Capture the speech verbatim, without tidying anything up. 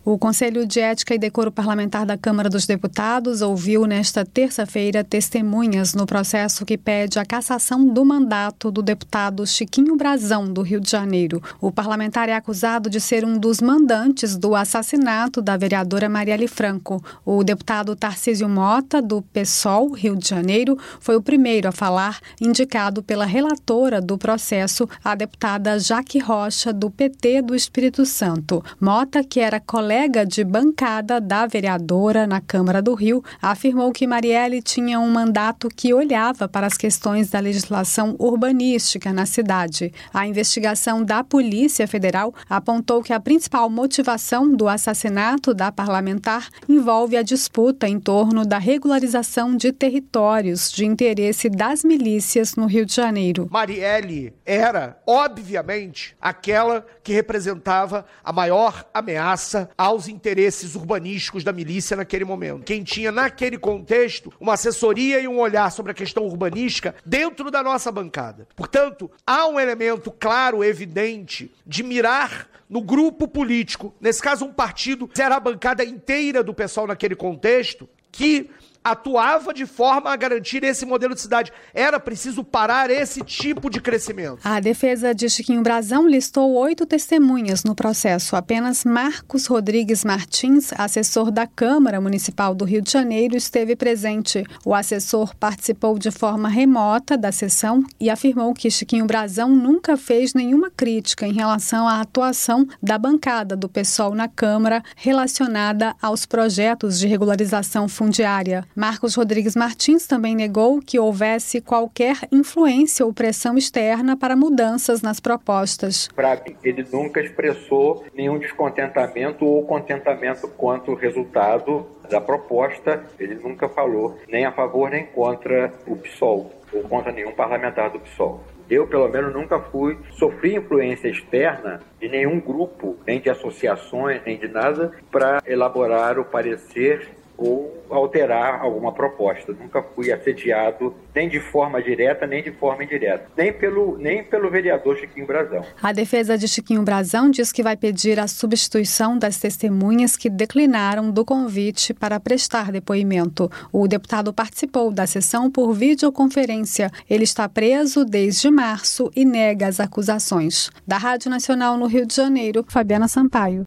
O Conselho de Ética e Decoro Parlamentar da Câmara dos Deputados ouviu nesta terça-feira testemunhas no processo que pede a cassação do mandato do deputado Chiquinho Brazão, do Rio de Janeiro. O parlamentar é acusado de ser um dos mandantes do assassinato da vereadora Marielle Franco. O deputado Tarcísio Mota, do PSOL, Rio de Janeiro, foi o primeiro a falar, indicado pela relatora do processo, a deputada Jaque Rocha, do P T do Espírito Santo. Mota, que era colega de bancada da vereadora na Câmara do Rio, afirmou que Marielle tinha um mandato que olhava para as questões da legislação urbanística na cidade. A investigação da Polícia Federal apontou que a principal motivação do assassinato da parlamentar envolve a disputa em torno da regularização de territórios de interesse das milícias no Rio de Janeiro. Marielle era, obviamente, aquela que representava a maior ameaça aos interesses urbanísticos da milícia naquele momento. Quem tinha, naquele contexto, uma assessoria e um olhar sobre a questão urbanística dentro da nossa bancada. Portanto, há um elemento claro, evidente, de mirar no grupo político, nesse caso um partido, era a bancada inteira do pessoal naquele contexto, que atuava de forma a garantir esse modelo de cidade. Era preciso parar esse tipo de crescimento. A defesa de Chiquinho Brazão listou oito testemunhas no processo. Apenas Marcos Rodrigues Martins, assessor da Câmara Municipal do Rio de Janeiro, esteve presente. O assessor participou de forma remota da sessão e afirmou que Chiquinho Brazão nunca fez nenhuma crítica em relação à atuação da bancada do PSOL na Câmara relacionada aos projetos de regularização fundiária. Marcos Rodrigues Martins também negou que houvesse qualquer influência ou pressão externa para mudanças nas propostas. Para mim, ele nunca expressou nenhum descontentamento ou contentamento quanto ao resultado da proposta. Ele nunca falou nem a favor nem contra o PSOL ou contra nenhum parlamentar do PSOL. Eu, pelo menos, nunca fui, sofri influência externa de nenhum grupo, nem de associações, nem de nada, para elaborar o parecer ou alterar alguma proposta. Nunca fui assediado, nem de forma direta, nem de forma indireta, nem pelo, nem pelo vereador Chiquinho Brazão. A defesa de Chiquinho Brazão diz que vai pedir a substituição das testemunhas que declinaram do convite para prestar depoimento. O deputado participou da sessão por videoconferência. Ele está preso desde março e nega as acusações. Da Rádio Nacional no Rio de Janeiro, Fabiana Sampaio.